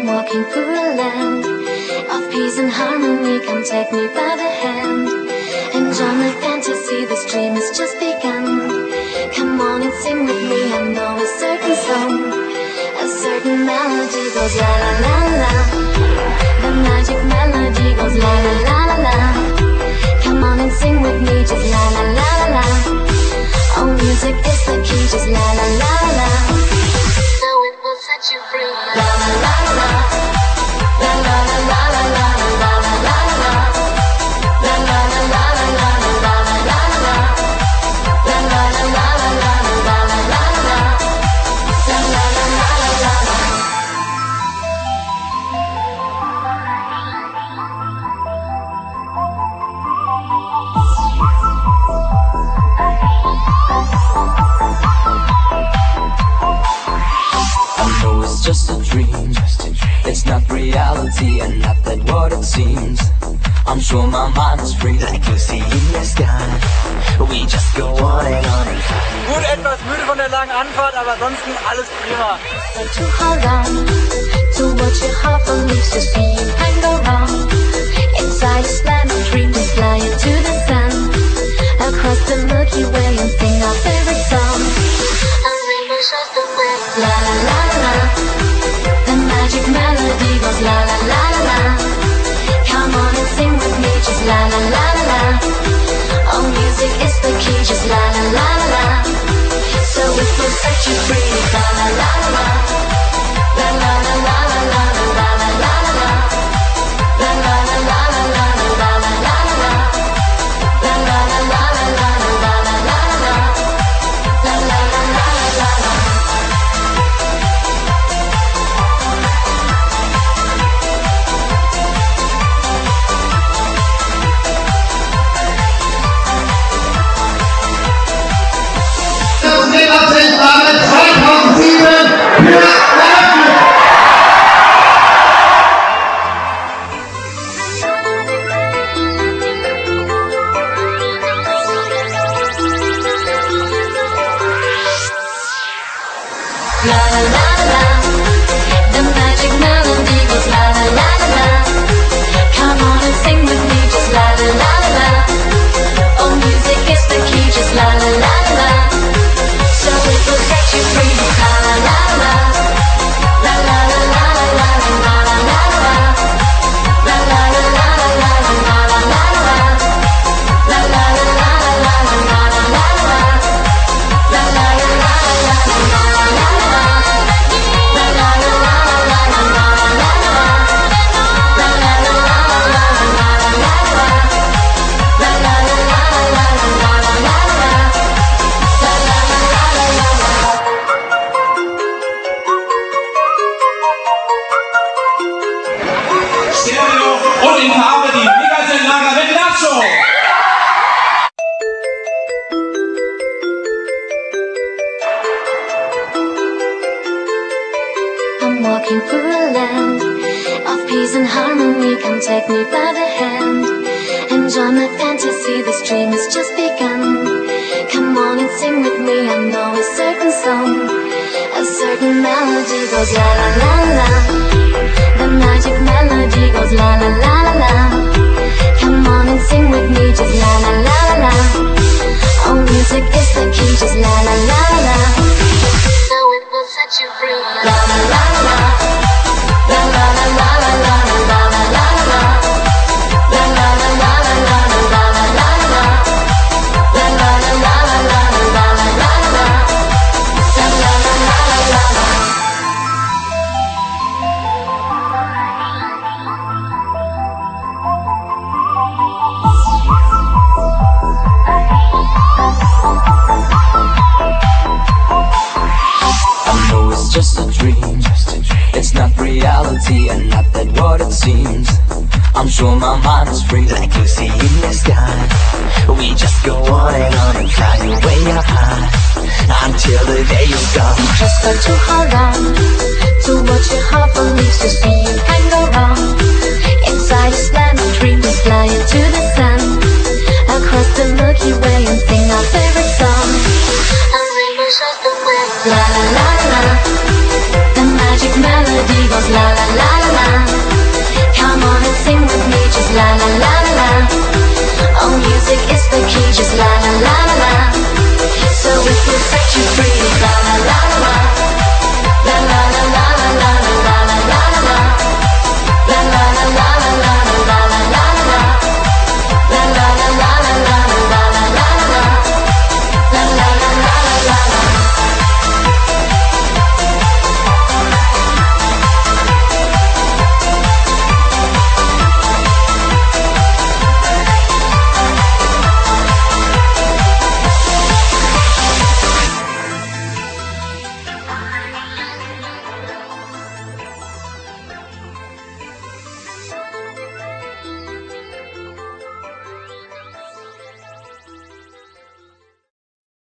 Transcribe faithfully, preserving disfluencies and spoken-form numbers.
walking through a land of peace and harmony. Come take me by the hand and join my fantasy. This dream has just begun. Come on and sing with me. I know a certain song, a certain melody goes la la la la. The magic melody goes la la la la la. Come on and sing with me, just la la la la la. Oh, music is the key, just la la la la. So it will set you free. La la la la. La la la la la la la la la la. La la la la la la la la la la. La la la la la la la la la la. La la la la la la. I know it's just a dream, it's not reality and not that what it seems. I'm sure my mind is free like Lucy in the sky. We just go on and on. Gut, etwas müde von der langen Anfahrt, aber ansonsten alles prima. To hold on to what your heart believes, just be you and go wrong. Inside a splendid dream, just fly into the sun, across the Milky Way and sing our favorite song. A rainbow shows the way. La la la la. The magic melody goes la la la la la. Come on and sing with me, just la la la la la. Oh, music is the key, just la la la la la. So it will set you free. La la la la la. La la la la la la la la la la. La la la la la la la la la la. La la la la la la la la la la. La la la la la la. Zentrale zweitausendsieben für La la la la. The magic melody goes la la la la. Come on and sing with me, just la la la la. Oh, music is the key, just la la la la. So it will set you free. La la la la. La la la la la la la la la. La la la la la la la la la. La la la la la la la la la. La la la la la la la la. und in Farbe die Megazentrale Vendazo. I'm walking through a land of peace and harmony. Come take me by the hand and join my fantasy. This dream has just begun. Come on and sing with me. I know a certain song, a certain melody goes la la la la. The magic melody goes la la la la la. Come on and sing with me, just la la la la la. Oh, music is the key, just la la la la la. So it will set you free. La la la la. La la la la la la la la la la. La la la la la la la la la la. La la la la la la la la la la. La la la la la la. I know it's just a dream, it's not reality and not that what it seems. I'm sure my mind is free like Lucy in the sky. We just go on and on and fly way up high until the day is gone. Just got to hold on to what your heart believes, just be you and go wrong. Inside a splendid dream, just fly into the sun, across the Milky Way and sing our favorite song. A rainbow shows the way. La la la la. The magic magic melody goes la la la la la. Come on and sing with me, just la la la la la. Oh, music is the key, just la la la la la. So if we set you free, la la la la la.